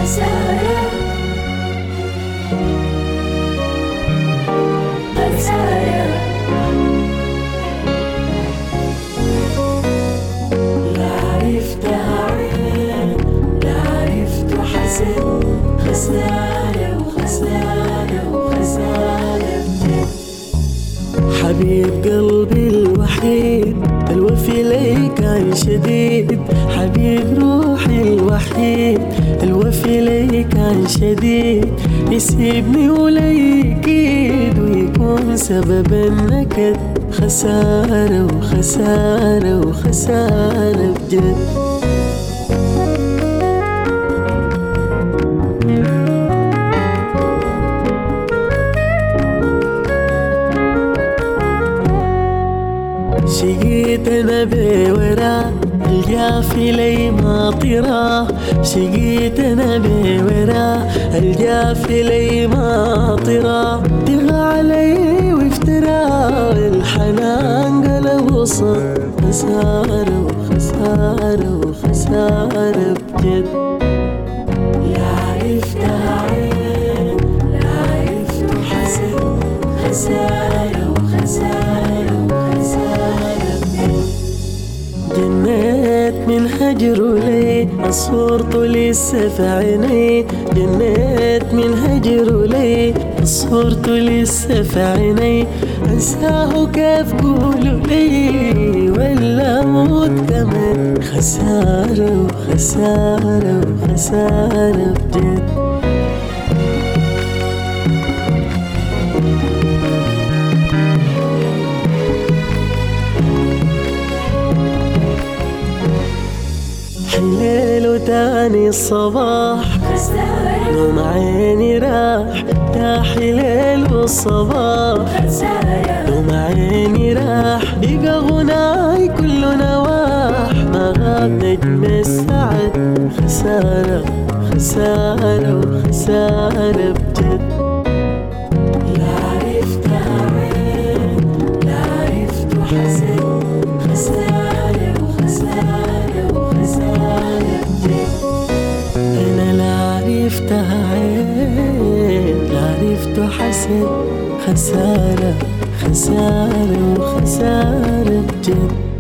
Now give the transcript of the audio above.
خسارة خسارة. لا عرفتها عين لا عرفت حسن، خسارة وخسارة وخسارة. حبيب قلبي الوحيد الوفي لي كان شديد، حبيب روحي الوحيد الوفي لي كان شديد، يسيبني ولا يكيد ويكون سبب النكد، خسارة وخسارة وخسارة بجد. شقيت انا بوراه الجافي لي ما طراه، شقيت انا بوراه الجافي لي ما طراه، طغى علي وافتراه الحنان قلب وصل، خسارة وخسارة وخسارة بجد. لا عرفتها عين لا عرفت حسن، خسارة وخسارة وخسارة بجد. جنيت من هجره لي صورته لسه في عيني، جنيت من هجره لي صورته لسه في عيني، انساه كيف قولوا لي ولا اموت كمان، خسارة وخسارة وخسارة بجد. حليل وتاني الصباح نوم عيني راح، يا حليل والصباح نوم عيني راح، بقى غناي كل نواح، ما غاب نجم السعد، خسارة خسارة وخسارة بجد. لا عرفتها عين لا عرفت حسن، خسارة وخسارة وخسارة بجد. أنا لا عرفتها عين لا عرفت حسن، خسارة خسارة وخسارة بجد.